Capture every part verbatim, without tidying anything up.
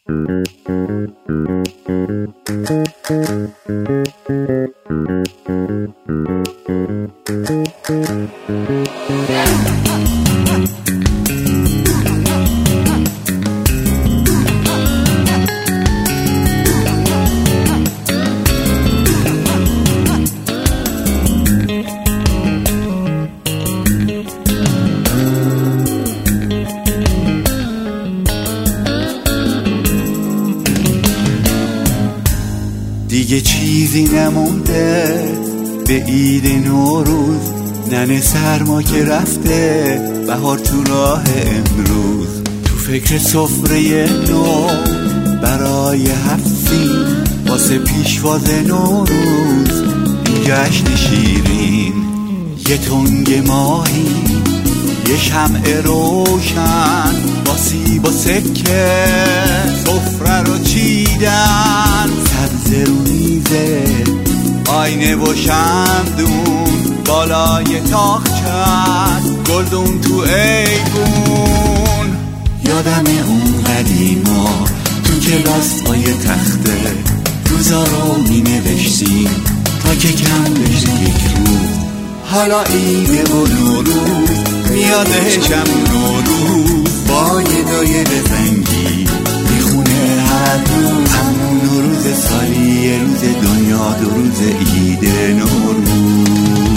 دیگه چیزی نمونده به عید نوروز، ننه سرما که رفته، بهار تو راه امروز. تو فکر سفره نو برای هفت سین، واسه پیشواز نوروز این جشن شیرین. یه تنگ ماهی، یه شمع روشن، با سیب و سکه سفره رو چیدن. سبز رو میزه، آینه و شمدون بالای تاقچه، گلدون تو ایوون. یادم اون قدیما تو کلاس پای تخته، روزا رو می نوشتیم تا که کم بشه یک روز. حالا عیده و نوروز میادشم نوروز، با یه دایره زنگی میخونه هر روز. همون نوروز سالی، یه روز دنیا، دو روز عید نوروز.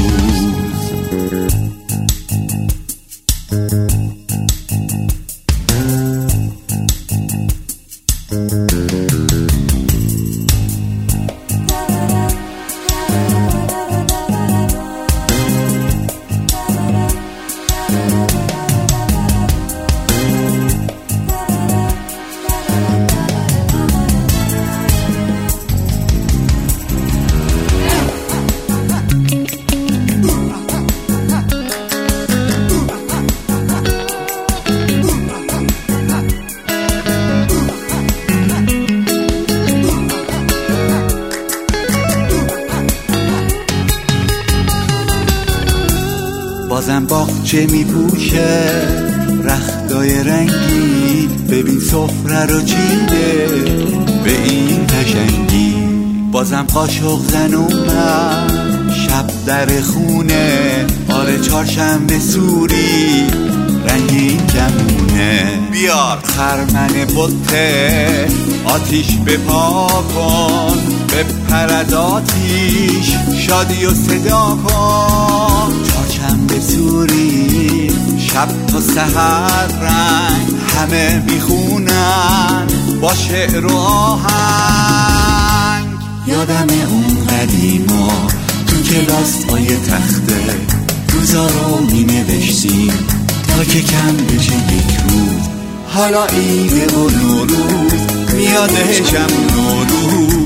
بازم باغچه می پوشه رختای رنگی، ببین سفره رو چیده به این قشنگی. بازم قاشق زن اومد شب در خونه، آره چهارشنبه سوری رنگین کمونه. بیار خرمن بطه، آتیش بپا کن، بپرد آتیش، شادی و صدا کن. چهارشنبه سوری شب تا سحر رنگ، همه میخونن با شعر و آهنگ. یادم اون قدیما تو کلاس پای تخته، روزا رو می نوشتیم تا که کم بشه یک روز. حالا عیده و نوروز میادشم نوروز.